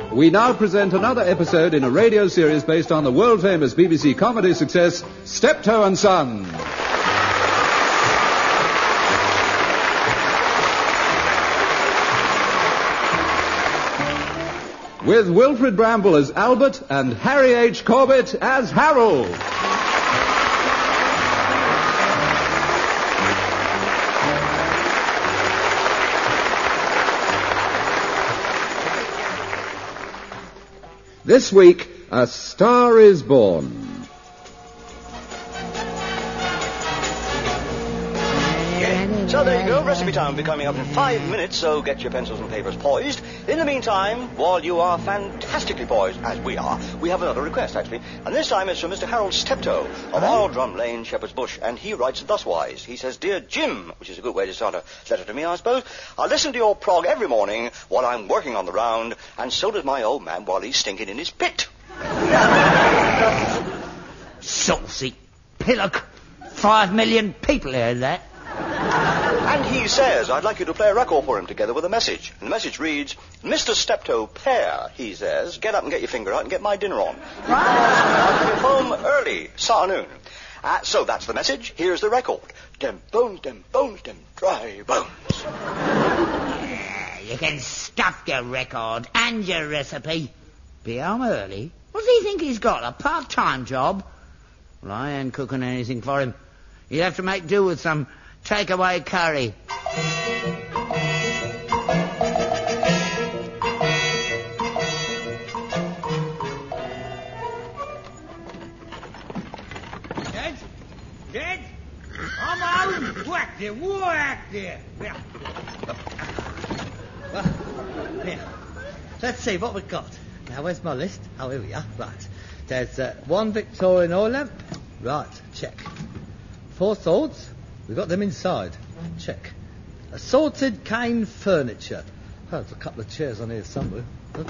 We now present another episode in a radio series based on the world-famous BBC comedy success, Steptoe and Son. With Wilfred Bramble as Albert and Harry H. Corbett as Harold. This week, A Star is Born. So there you go, recipe time will be coming up in 5 minutes, so get your pencils and papers poised. In the meantime, while you are fantastically poised, as we are, we have another request, actually. And this time it's from Mr. Harold Steptoe of Aldrum Lane, Shepherd's Bush, and he writes thuswise. He says, Dear Jim, which is a good way to start a letter to me, I suppose, I listen to your prog every morning while I'm working on the round, and so does my old man while he's stinking in his pit. Saucy pillock. 5 million people heard that. And he says, I'd like you to play a record for him together with a message. And the message reads, Mr. Steptoe Pear, he says, get up and get your finger out and get my dinner on. I'll be home early, this afternoon. So that's the message. Here's the record. Dem bones, dem dry bones. Yeah, you can stuff your record and your recipe. Be home early? What does he think he's got, a part-time job? Well, I ain't cooking anything for him. You'd have to make do with some takeaway curry. Dead? I'm home. Whack there. Yeah. Now, let's see what we've got. Now, where's my list? Oh, here we are. Right. There's one Victorian oil lamp. Right, check. 4 swords. We've got them inside. Check. Assorted cane furniture. Oh, there's a couple of chairs on here somewhere.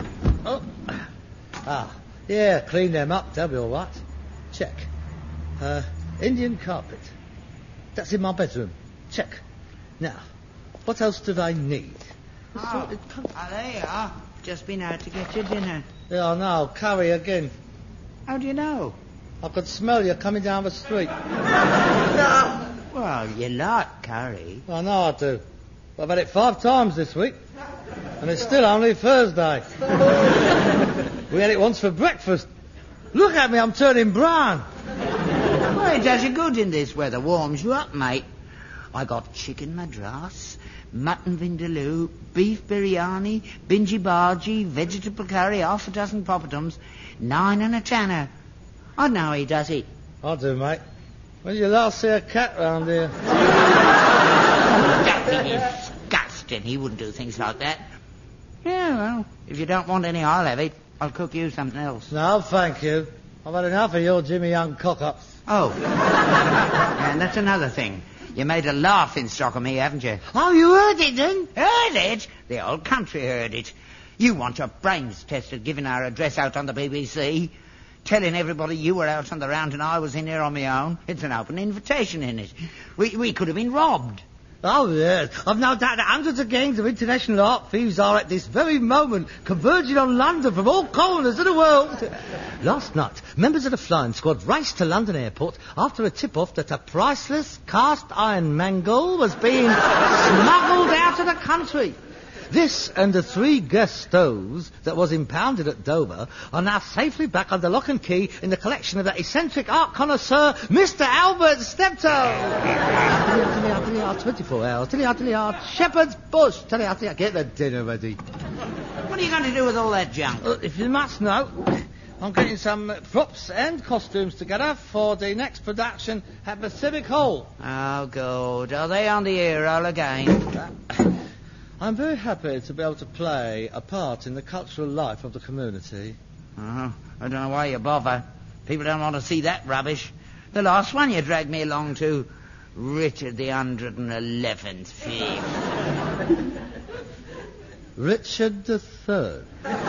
Yeah, clean them up. They'll be all right. Check. Indian carpet. That's in my bedroom. Check. Now, what else do they need? There you are. Just been out to get your dinner. Yeah, I know. Curry again. How do you know? I could smell you coming down the street. Well, you like curry. I know I do. I've had it 5 times this week. And it's still only Thursday. We had it once for breakfast. Look at me, I'm turning brown. Well, it does you good in this weather. Warms you up, mate. I got chicken madras, mutton vindaloo, beef biryani, binji bhaji, vegetable curry, 6 poppadoms, 9 and a tanner. I know how he does it. I do, mate. When did you last see a cat round here? That thing is disgusting. He wouldn't do things like that. Yeah, well, if you don't want any, I'll have it. I'll cook you something else. No, thank you. I've had enough of your Jimmy Young cock-ups. Oh. And that's another thing. You made a laughing stock of me, haven't you? Oh, you heard it then? Heard it? The whole country heard it. You want your brains tested giving our address out on the BBC. Telling everybody you were out on the round and I was in here on my own. It's an open invitation, isn't it? We could have been robbed. Oh, yes. I've no doubt that hundreds of gangs of international art thieves are at this very moment converging on London from all corners of the world. Last night, members of the flying squad raced to London Airport after a tip-off that a priceless cast iron mangle was being smuggled out of the country. This and the 3 gas stoves that was impounded at Dover are now safely back under lock and key in the collection of that eccentric art connoisseur, Mr. Albert Steptoe. 24 hours. Shepherd's Bush. Get the dinner ready. What are you going to do with all that junk? If you must know, I'm getting some props and costumes together for the next production at the Civic Hall. Oh, good. Are they on the air all again? I'm very happy to be able to play a part in the cultural life of the community. Oh, I don't know why you bother. People don't want to see that rubbish. The last one you dragged me along to, Richard the 111th Fifth. Richard the Third.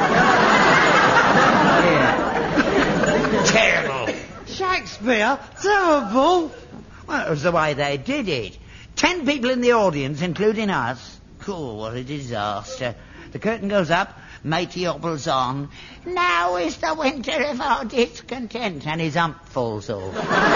Yeah. Terrible. Shakespeare? Terrible? Well, it was the way they did it. 10 people in the audience, including us. Cool, what a disaster. The curtain goes up, matey hobbles on. Now is the winter of our discontent, and his hump falls off.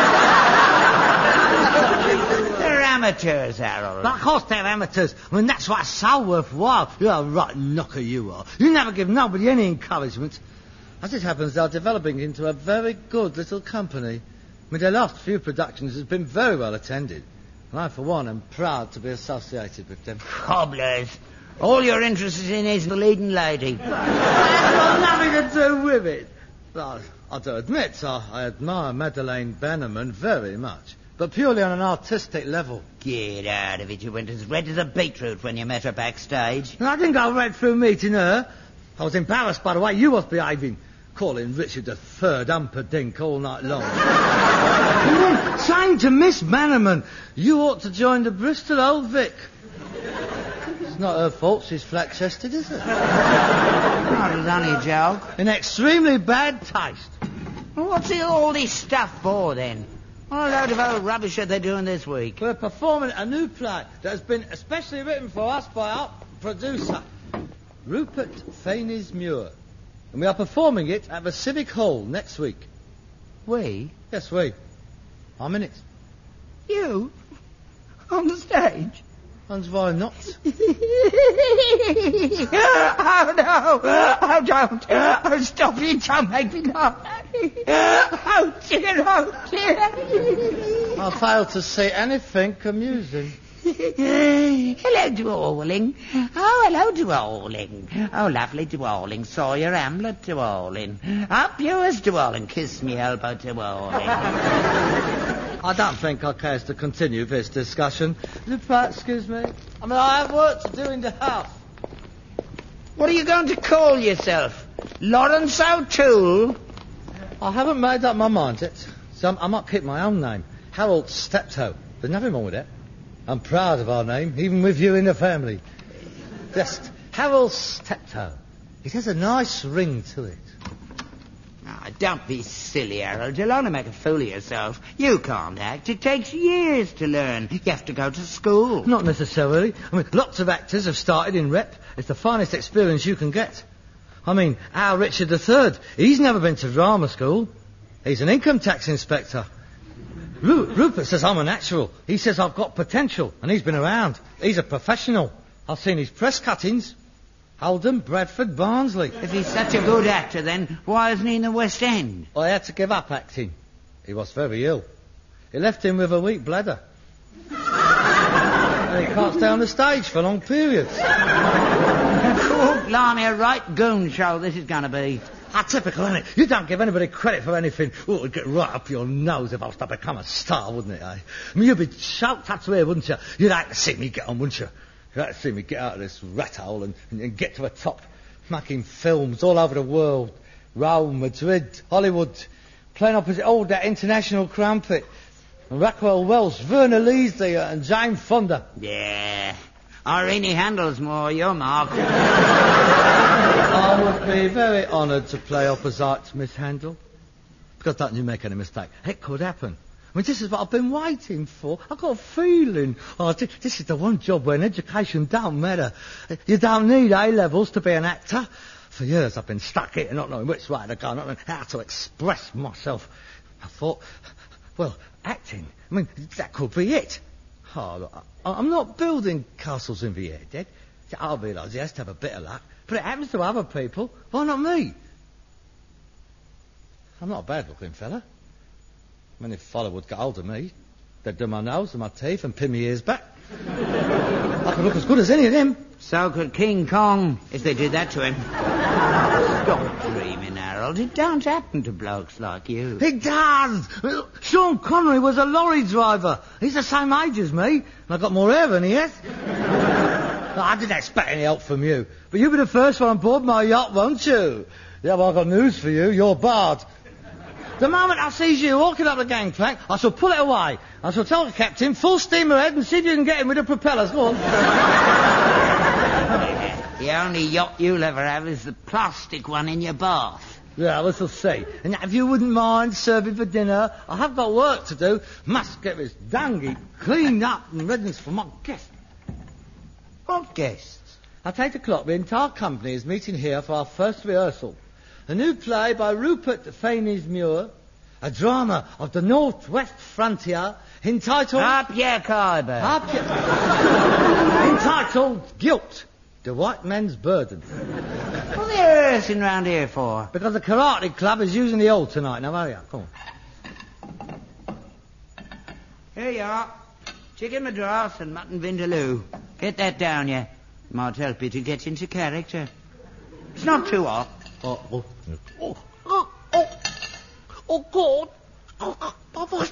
They're amateurs, Harold. Of course they're amateurs. I mean, that's why it's so worthwhile. You're a right knocker, you are. You never give nobody any encouragement. As it happens, they're developing into a very good little company. I mean, their last few productions has been very well attended. And I, for one, am proud to be associated with them. Cobblers. All you're interested in is the leading lady. That's got nothing to do with it. Well, I do admit I admire Madeleine Bannerman very much, but purely on an artistic level. Get out of it. You went as red as a beetroot when you met her backstage. And I didn't go right through meeting her. I was embarrassed by the way you was behaving, calling Richard III Humperdinck all night long. And then saying to Miss Bannerman, you ought to join the Bristol Old Vic. It's not her fault she's flat-chested, is it? Not as only a joke. In extremely bad taste. Well, what's all this stuff for, then? What a load of old rubbish are they doing this week? We're performing a new play that has been especially written for us by our producer, Rupert Faynes-Muir. And we are performing it at the Civic Hall next week. We? Yes, we. I'm in it. You? On the stage? And why not? Oh, no. Oh, don't. Oh, stop it. Don't make me laugh. Oh, dear. Oh, dear. I fail to see anything amusing. Hello, Dwarling. Oh, hello, Dwarling. Oh, lovely Dwarling. Sawyer Hamlet, Dwarling. Up yours, Dwarling. Kiss me elbow, Dwarling. I don't think I care to continue this discussion. Excuse me. I mean, I have work to do in the house. What are you going to call yourself? Lawrence O'Toole? I haven't made up my mind yet, so I might keep my own name. Harold Steptoe. There's nothing wrong with it. I'm proud of our name, even with you in the family. Just Harold Steptoe. It has a nice ring to it. Oh, don't be silly, Harold. You'll only make a fool of yourself. You can't act. It takes years to learn. You have to go to school. Not necessarily. I mean, lots of actors have started in rep. It's the finest experience you can get. I mean, our Richard III, he's never been to drama school. He's an income tax inspector. Rupert says I'm a natural. He says I've got potential, and he's been around. He's a professional. I've seen his press cuttings. Oldham, Bradford, Barnsley. If he's such a good actor, then why isn't he in the West End? I had to give up acting. He was very ill. It left him with a weak bladder. And he can't stay on the stage for long periods. Oh, blimey, a right goon show this is going to be. Typical, isn't it? You don't give anybody credit for anything. Oh, it'd get right up your nose if I was to become a star, wouldn't it, eh? I mean, you'd be choked up to here, wouldn't you? You'd like to see me get on, wouldn't you? You'd like to see me get out of this rat hole and get to the top, making films all over the world. Rome, Madrid, Hollywood, playing opposite all that international crumpet. And Rockwell Welsh, Verna Leasley and Jane Fonda. Yeah. Irene Handel's more your mark. I would be very honoured to play opposite Miss Handel. Because don't you make any mistake. It could happen. I mean, this is what I've been waiting for. I've got a feeling. Oh, this is the one job where education don't matter. You don't need A-levels to be an actor. For years I've been stuck here, not knowing which way to go, not knowing how to express myself. I thought, well, acting, I mean, that could be it. Oh, look, I'm not building castles in the air, Dad. I realise he has to have a bit of luck, but it happens to other people. Why not me? I'm not a bad-looking fella. I mean, if fella would get hold of me, they'd do my nose and my teeth and pin my ears back. I could look as good as any of them. So could King Kong, if they did that to him. Stop dreaming, Harold. It don't happen to blokes like you. It does. Sean Connery was a lorry driver. He's the same age as me, and I've got more hair than he has. I didn't expect any help from you, but you'll be the first one on board my yacht, won't you? Yeah, well, I've got news for you. You're barred. The moment I see you walking up the gangplank, I shall pull it away. I shall tell the captain, full steam ahead, and see if you can get him with the propellers. Go on. The only yacht you'll ever have is the plastic one in your bath. Yeah, we shall see. And if you wouldn't mind serving for dinner, I have got work to do. Must get this dungey cleaned up and ready for my guests. What guests? At 8 o'clock, the entire company is meeting here for our first rehearsal. A new play by Rupert Faynes-Muir, a drama of the Northwest frontier, entitled... Up your Khyber. entitled Guilt, the White Man's Burden. What are they rehearsing round here for? Because the karate club is using the hall tonight. Now, hurry up, come on. Here you are. Chicken madras and mutton vindaloo. Get that down, you. Might help you to get into character. It's not too hot. Oh, God. My voice.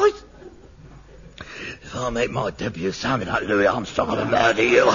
If I make my debut sounding like Louis Armstrong, I'm going to murder you.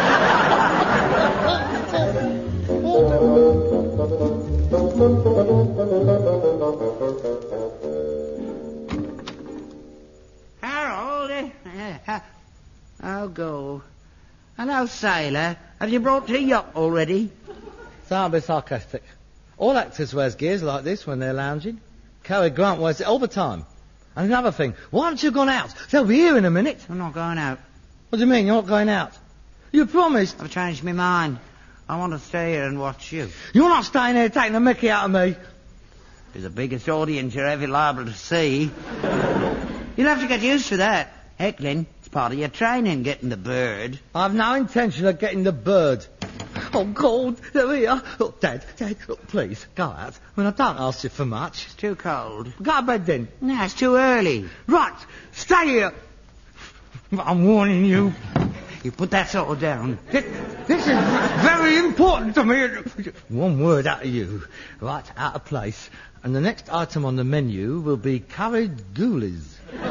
Harold? I'll go. Hello, sailor. Have you brought tea up already? Don't be sarcastic. All actors wears gears like this when they're lounging. Cary Grant wears it all the time. And another thing, why haven't you gone out? They'll be here in a minute. I'm not going out. What do you mean, you're not going out? You promised. I've changed my mind. I want to stay here and watch you. You're not staying here taking the mickey out of me. It's the biggest audience you're ever liable to see. You'll have to get used to that. Heckling, it's part of your training, getting the bird. I've no intention of getting the bird. Oh, God, there we are. Look, Dad, look, please, go out. I mean, I don't ask you for much. It's too cold. Go to bed then. No, it's too early. Right, stay here. I'm warning you. You put that sort of down. This is very important to me. One word out of you. Right, out of place. And the next item on the menu will be curried ghoulies.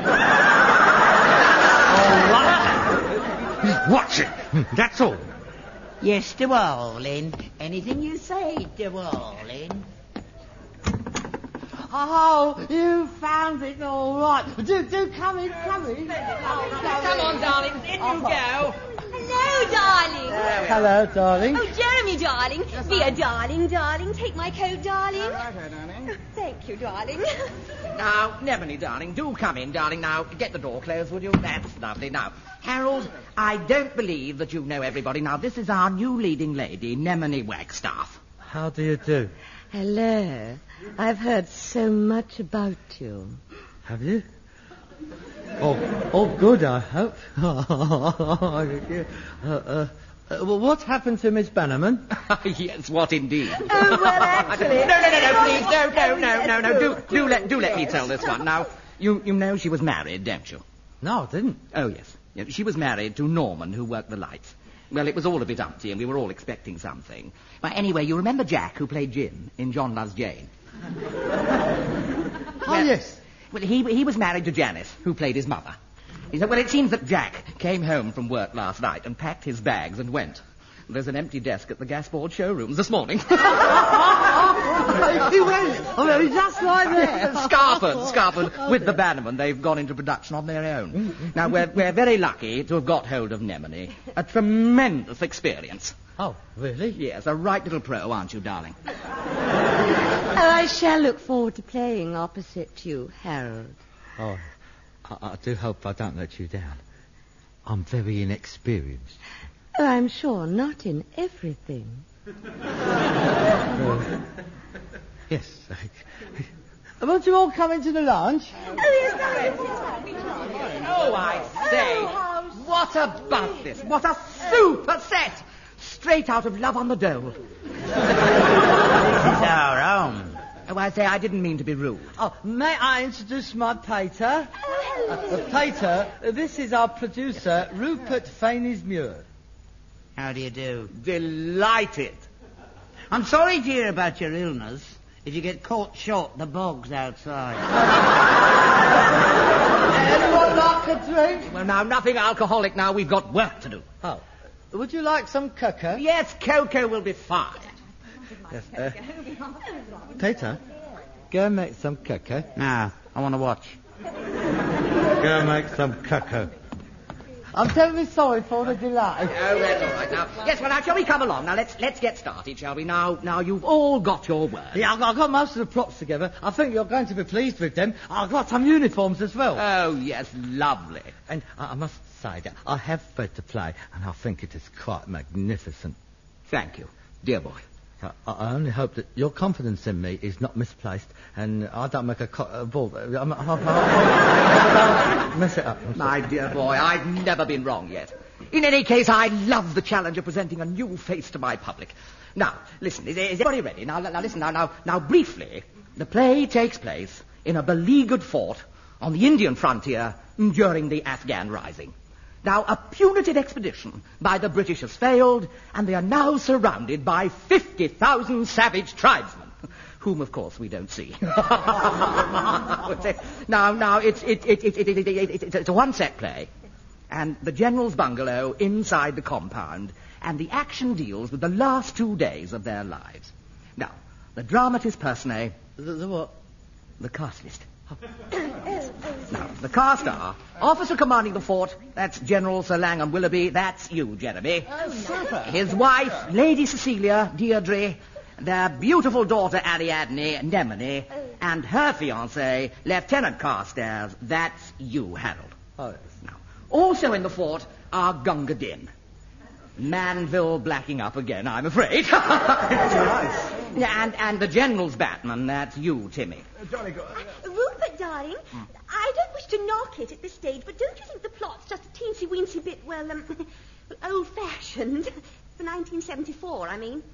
All right. Just watch it. That's all. Yes, darling. Anything you say, darling. Oh, you found it all right. Do come in. Come on, darling. In you go. Hello, darling. Hello, darling. Oh, Jeremy, darling. Be a darling. Take my coat, darling. All right, darling. Oh, thank you, darling. Now, Nebony, darling, do come in, darling. Now, get the door closed, would you? That's lovely. Now, Harold, I don't believe that you know everybody. Now, this is our new leading lady, Nemone Wagstaff. How do you do? Hello. I've heard so much about you. Have you? Oh, good, I hope. Well, what happened to Miss Bannerman? Yes, what indeed? Oh, well, actually... No, please, do let me tell this one. Now, you know she was married, don't you? No, I didn't. Oh, yes. Yeah, she was married to Norman, who worked the lights. Well, it was all a bit umpty, and we were all expecting something. But anyway, you remember Jack, who played Jim in John Loves Jane? Yes. Well, he was married to Janice, who played his mother. He said, well, it seems that Jack came home from work last night and packed his bags and went. There's an empty desk at the Gasboard showrooms this morning. He went. Oh, no, just like that. Scarford, with the Bannerman, they've gone into production on their own. Now, we're very lucky to have got hold of Nemone. A tremendous experience. Oh, really? Yes, a right little pro, aren't you, darling? I shall look forward to playing opposite you, Harold. Oh, I do hope I don't let you down. I'm very inexperienced. Oh, I'm sure not in everything. Yes. Won't you all come into the lounge? Oh, yes, darling. Oh, I say, what a buzz this. What a super set. Straight out of Love on the Dole. This is our own. Oh, I say, I didn't mean to be rude. Oh, may I introduce my pater? Pater, this is our producer, Rupert Faynes-Muir. How do you do? Delighted. I'm sorry to hear about your illness. If you get caught short, the bog's outside. Anyone like a drink? Well, now, nothing alcoholic now. We've got work to do. Oh. Would you like some cocoa? Yes, cocoa will be fine. Yes, Peter, go and make some cocoa. No, I want to watch. Go and make some cocoa. I'm terribly sorry for the delay. Oh, that's all right. Now, yes, well, now, shall we come along? Now, let's get started, shall we? Now, you've all got your word. Yeah, I've got most of the props together. I think you're going to be pleased with them. I've got some uniforms as well. Oh, yes, lovely. And I must say that I have read the play, and I think it is quite magnificent. Thank you, dear boy. I only hope that your confidence in me is not misplaced, and I don't make a ball. Don't mess it up. My dear boy, I've never been wrong yet. In any case, I love the challenge of presenting a new face to my public. Now, listen, is everybody ready? Now, listen, now, briefly, the play takes place in a beleaguered fort on the Indian frontier during the Afghan Rising. Now, a punitive expedition by the British has failed, and they are now surrounded by 50,000 savage tribesmen, whom, of course, we don't see. Now, it's a one-set play, and the general's bungalow inside the compound, and the action deals with the last 2 days of their lives. Now, the dramatis personae... The what? The cast list. Now, the cast are officer commanding the fort, that's General Sir Langham Willoughby, that's you, Jeremy. His wife, Lady Cecilia, Deirdre, their beautiful daughter, Ariadne, Nemone, and her fiancé, Lieutenant Carstairs, that's you, Harold. Oh, yes. Now, also in the fort are Gunga Din. Manville blacking up again, I'm afraid. And the General's Batman, that's you, Timmy. Rupert, darling, I don't wish to knock it at this stage, but don't you think the plot's just a teensy-weensy bit, well, old-fashioned? For 1974, I mean.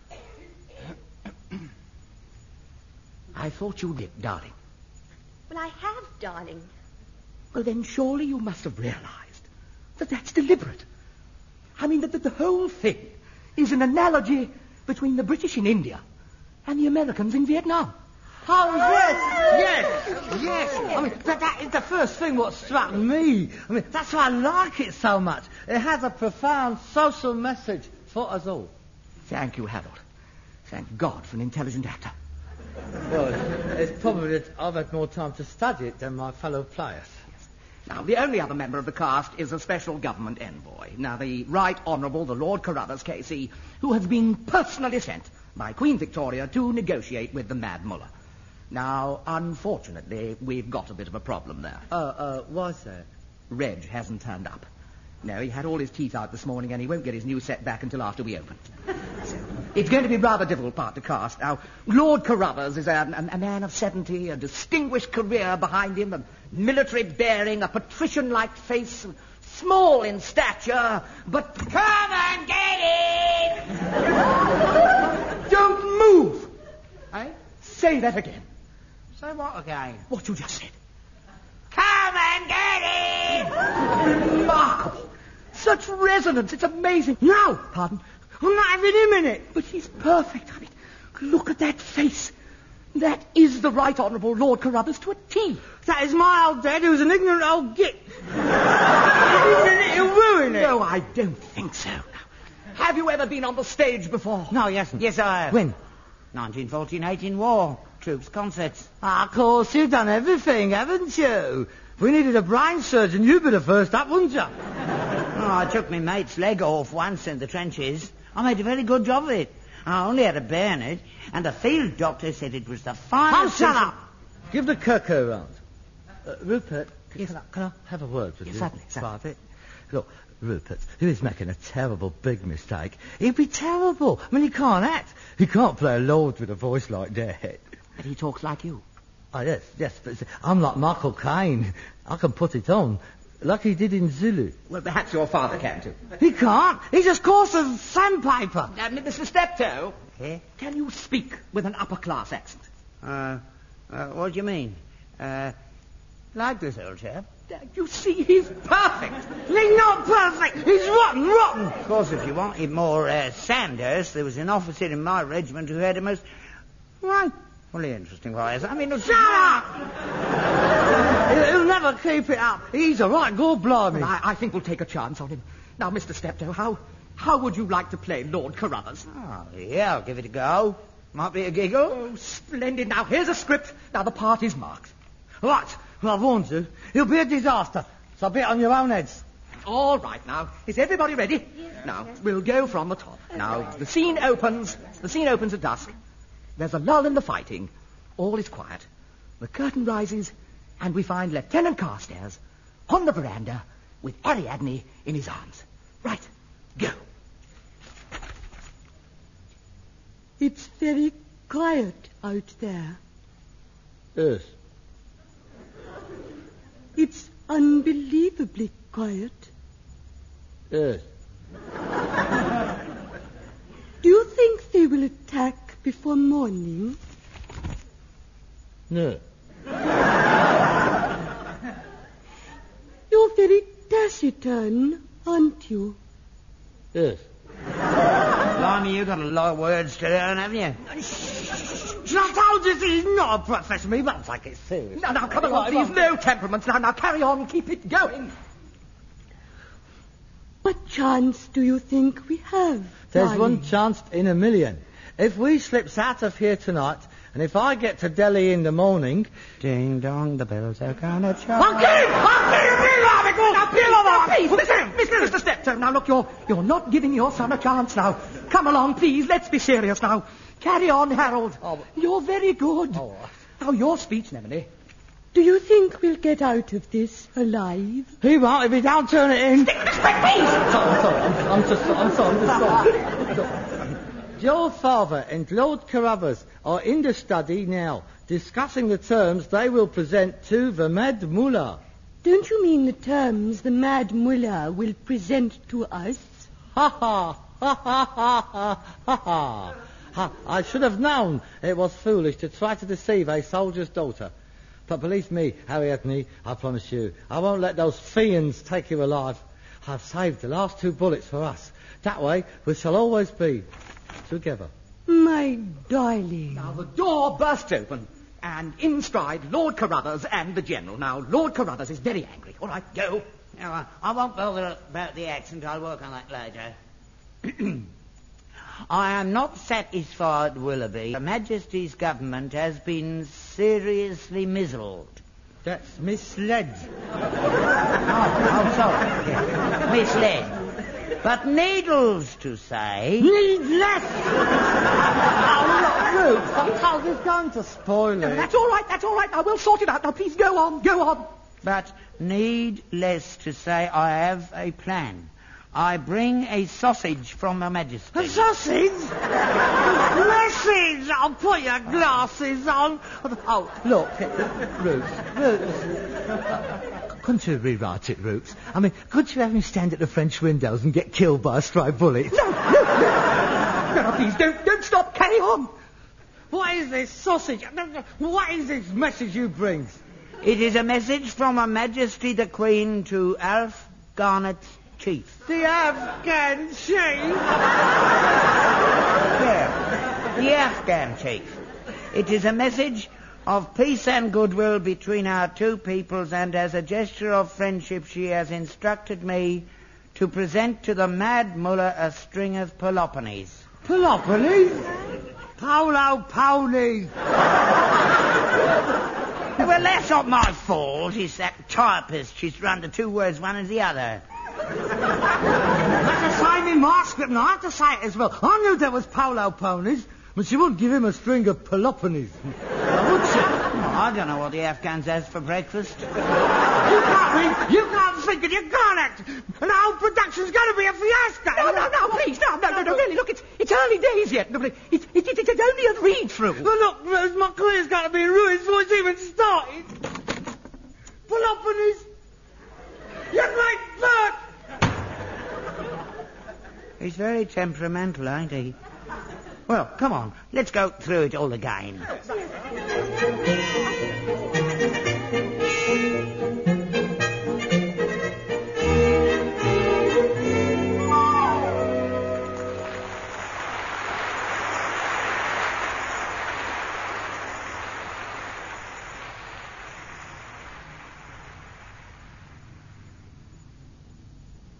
I thought you did, darling. Well, I have, darling. Well, then surely you must have realized that that's deliberate. I mean, that the whole thing is an analogy between the British in India and the Americans in Vietnam. Oh, yes. I mean, that is the first thing what struck me. I mean, that's why I like it so much. It has a profound social message for us all. Thank you, Harold. Thank God for an intelligent actor. Well, it's probably that I've had more time to study it than my fellow players. Now, the only other member of the cast is a special government envoy. Now, the Right Honourable the Lord Carruthers, KC, who has been personally sent by Queen Victoria to negotiate with the Mad Mullah. Now, unfortunately, we've got a bit of a problem there. Why's that? Reg hasn't turned up. No, he had all his teeth out this morning, and he won't get his new set back until after we open. So, it's going to be a rather difficult part to cast. Now, Lord Carruthers is a man of 70, a distinguished career behind him, a military bearing, a patrician-like face, small in stature, but come and get it! Don't move! Eh? Say that again. Say what again? What you just said. Come and get it! Remarkable. Such resonance, it's amazing. Now, pardon, I'm not having him in it. But he's perfect. I mean, look at that face. That is the Right Honourable Lord Carruthers to a T. That is my old dad, who's an ignorant old git. He'll ruin it. No, I don't think so. Have you ever been on the stage before? No, he hasn't. Yes, I have. When? 1914-18 war. Troops, concerts. Of course, you've done everything, haven't you? If we needed a brain surgeon, you'd be the first up, wouldn't you? Oh, I took my mate's leg off once in the trenches. I made a very good job of it. I only had a bayonet, and the field doctor said it was the finest... Shut up! Give the cuckoo round. Rupert, Yes. can I have a word with Yes, you? certainly. Private? Look, Rupert, he is making a terrible big mistake. He'd be terrible. I mean, he can't act. He can't play a lord with a voice like that. But he talks like you. Oh, yes, but I'm like Michael Caine. I can put it on, like he did in Zulu. Well, perhaps your father can too. He can't. He's as coarse as sandpaper. Mr. Steptoe, Eh? can you speak with an upper-class accent? What do you mean? Like this old chap? You see, he's perfect. He's not perfect. He's rotten. Of course, if you wanted more Sandhurst, there was an officer in my regiment who had a most... Right. Really interesting voice. I mean... Shut up! He'll never keep it up. He's a right good blimey. Well, I think we'll take a chance on him. Now, Mr. Steptoe, how would you like to play Lord Carruthers? Oh, yeah, I'll give it a go. Might be a giggle. Oh, splendid. Now, here's a script. Now, the part is marked. Right. Well, I've warned you. He'll be a disaster. So be it on your own heads. all right now. Is everybody ready? Now, we'll go from the top. Now, the scene opens at dusk. There's a lull in the fighting. All is quiet. The curtain rises, and we find Lieutenant Carstairs on the veranda with Ariadne in his arms. Right, go. It's very quiet out there. Yes. It's unbelievably quiet. Yes. Do you think they will attack before morning? No. You're very taciturn, aren't you? Yes. Blimey, you've got a lot of words to learn, haven't you? I told you he's not a professional. He won't take it serious. Now, come along, please. No temperaments. Now, carry on. Keep it going. What chance do you think we have? There's darling? one chance in a million. If we slips out of here tonight, and if I get to Delhi in the morning... Ding dong, the bells are gonna chime. Now, please, Mr. Steptoe. Now, look, you're not giving your son a chance now. Come along, please. Let's be serious now. Carry on, Harold. Oh. You're very good. Oh. Now, your speech, Nemone. Do you think we'll get out of this alive? He won't if he don't turn it in. Respect, please! I'm sorry. Your father and Lord Carruthers are in the study now, discussing the terms they will present to the Mad Mullah. Don't you mean the terms the Mad Mullah will present to us? Ha ha! Ha ha ha ha ha ha! I should have known it was foolish to try to deceive a soldier's daughter. But believe me, Ariadne, I promise you, I won't let those fiends take you alive. I've saved the last 2 bullets for us. That way, we shall always be together. My darling. Now, the door burst open, and in stride Lord Carruthers and the General. Now, Lord Carruthers is very angry. All right, go. Now, I won't bother about the accent. I'll work on that later. I am not satisfied, Willoughby. Her Majesty's government has been seriously mizzled. That's misled. Oh, sorry. Yeah. Misled. But needless to say... Needless! Oh, look, Ruth, sometimes it's going to spoil it. No, that's all right. Now, we'll sort it out. Now, please go on. But needless to say, I have a plan. I bring a sausage from Her Majesty. A sausage? Message! I'll put your glasses on. Oh, look, Roots. Couldn't you rewrite it, Roots? I mean, could you have him stand at the French windows and get killed by a stray bullet? No, please, don't stop. Carry on. What is this sausage? What is this message you bring? It is a message from Her Majesty the Queen to Alf Garnet's chief. The Afghan chief? Yeah, the Afghan chief. It is a message of peace and goodwill between our 2 peoples, and as a gesture of friendship she has instructed me to present to the Mad Mullah a string of Peloponies. Peloponies? Paolo Pony. Well, that's not my fault. It's that typist. She's run the 2 words one as the other. That's the same in my script, and I have to say it as well. I knew there was Paolo Ponies, but she wouldn't give him a string of Peloponies. Would she? I don't know what the Afghans has for breakfast. You can't think, and you can't act. And the whole production's going to be a fiasco. No, please, no, really, look, it's early days yet. It's only a read-through. Well, look, Rose, my career's going to be ruined before it's even started. Peloponies, you great bird. He's very temperamental, ain't he? Well, come on, let's go through it all again.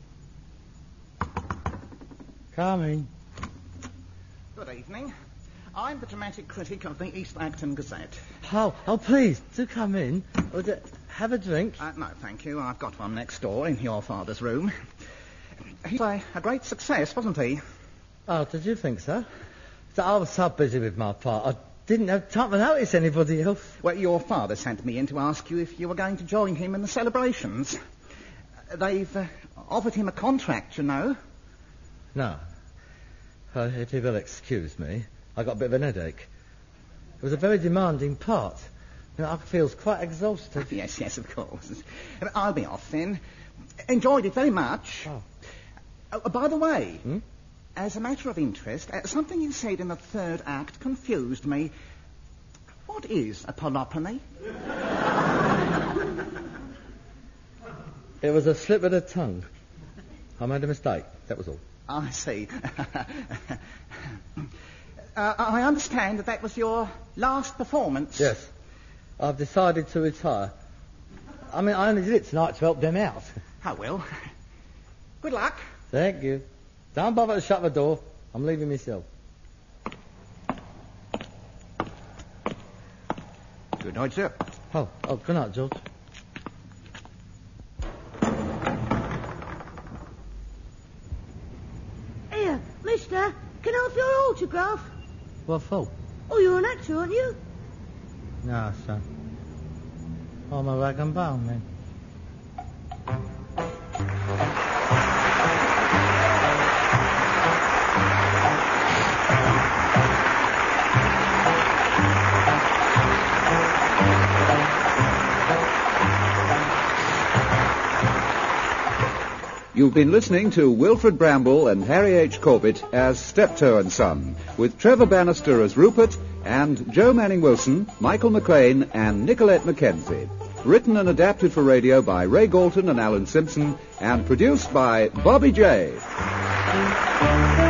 Coming. Good evening. I'm the dramatic critic of the East Acton Gazette. Oh, please, do come in. Have a drink. No, thank you. I've got one next door in your father's room. He's a great success, wasn't he? Oh, did you think so? I was so busy with my part, I didn't have time to notice anybody else. Well, your father sent me in to ask you if you were going to join him in the celebrations. They've offered him a contract, you know. No. If you will excuse me, I got a bit of an headache. It was a very demanding part. I feel quite exhausted. Yes, of course. I'll be off then. Enjoyed it very much. By the way, as a matter of interest, something you said in the third act confused me. What is a polypony? It was a slip of the tongue. I made a mistake, that was all. I see. I understand that was your last performance. Yes. I've decided to retire. I only did it tonight to help them out. I will. Good luck. Thank you. Don't bother to shut the door. I'm leaving myself. Good night, sir. Oh, good night, George. Here, mister, can I have your autograph? What for? Oh, you're an actor, aren't you? No, son. I'm a rag and bone, man. You've been listening to Wilfred Bramble and Harry H. Corbett as Steptoe and Son, with Trevor Bannister as Rupert and Joe Manning Wilson, Michael McLean and Nicolette Mackenzie. Written and adapted for radio by Ray Galton and Alan Simpson, and produced by Bobby J.